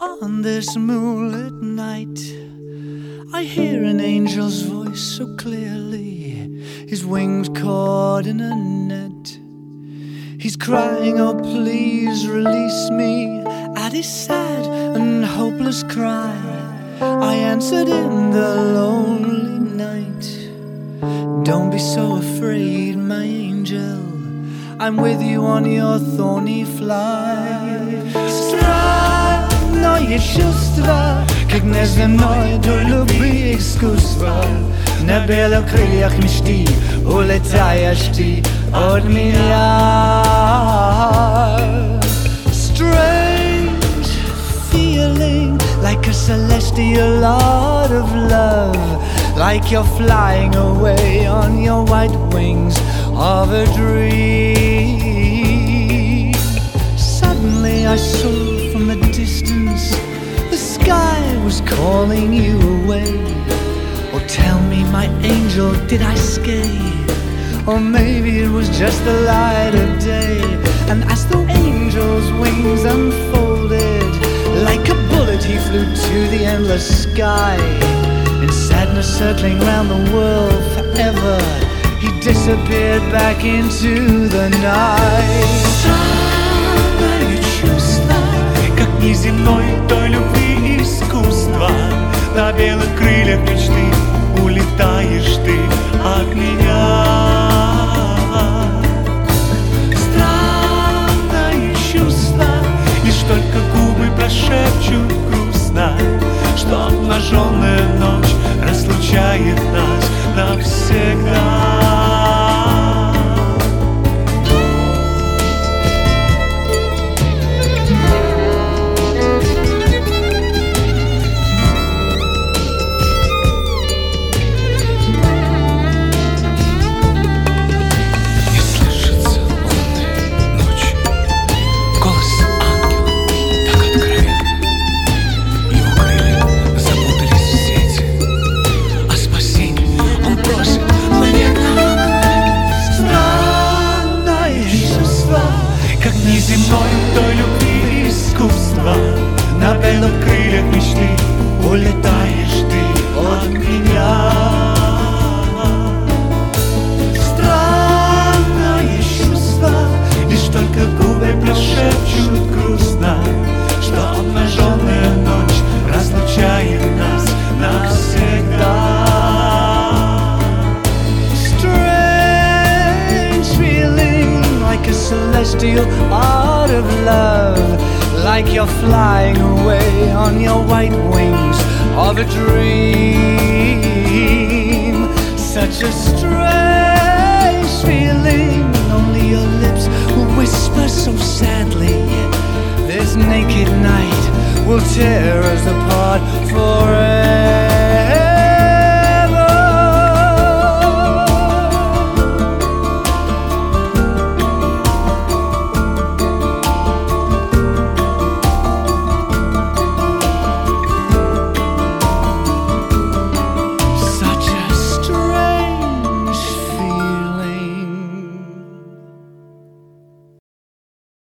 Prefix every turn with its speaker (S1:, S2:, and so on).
S1: On this moonlit night, I hear an angel's voice so clearly, his wings caught in a net. He's crying, oh please release me. At his sad and hopeless cry, I answered in the lonely night, don't be so afraid, my angel, I'm with you on your thorny flight. Странное чувство, как неземное той любви искусство. На белых крыльях мечты улетаешь ты от меня. Strange feeling, like a celestial art of love, like you're flying away on your white wings of a dream. Suddenly I saw from the distance the sky was calling you away. Oh, tell me, my angel, did I scare? Or maybe it was just the light of day. And as the angel's wings unfolded, like a bullet he flew to the endless sky. In sadness circling round the world forever, he disappeared back into the night.
S2: Странное чувство, как неземной той любви искусства. На белых крыльях мечты улетаешь ты от меня. Странное чувство, лишь только губы прошепчут грустно, что обнаженная ночь разлучает нас навсегда. Неземной той любви искусства. На белых крыльях мечты улетаешь ты от меня. Странное чувство, лишь только губы прошепчут грустно, что обнаженная ночь разлучает нас навсегда.
S1: Like a celestial art of love, like you're flying away on your white wings of a dream. Such a strange feeling,